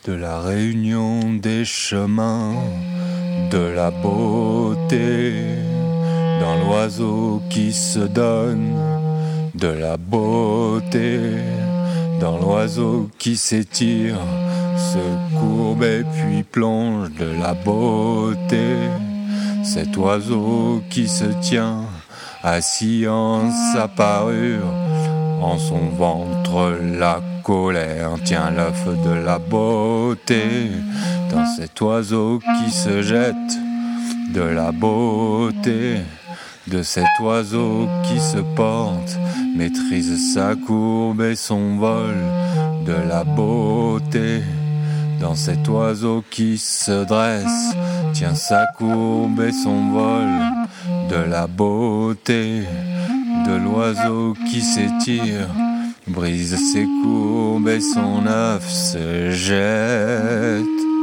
de la réunion des chemins, de la beauté, dans l'oiseau qui se donne, de la beauté, dans l'oiseau qui s'étire, se courbe et puis plonge, de la beauté, cet oiseau qui se tient, assis en sa parure, en son ventre la colère tient l'œuf de la beauté, dans cet oiseau qui se jette, de la beauté, de cet oiseau qui se porte, maîtrise sa courbe et son vol, de la beauté, dans cet oiseau qui se dresse, tient sa courbe et son vol, de la beauté, de l'oiseau qui s'étire, brise ses courbes et son œuf se jette,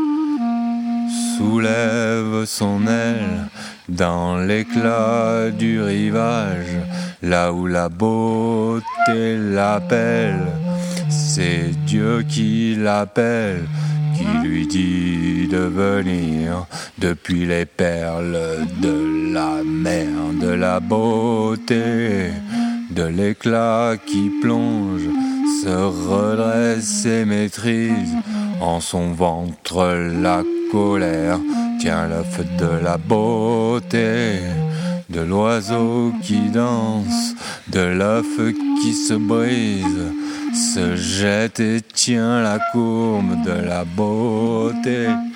soulève son aile dans l'éclat du rivage, là où la beauté l'appelle, c'est Dieu qui l'appelle, qui lui dit de venir depuis les perles de la mer, de la beauté, de l'éclat qui plonge, se redresse et maîtrise en son ventre la colère, tient l'œuf de la beauté, de l'oiseau qui danse, de l'œuf qui se brise, se jette et tient la courbe de la beauté.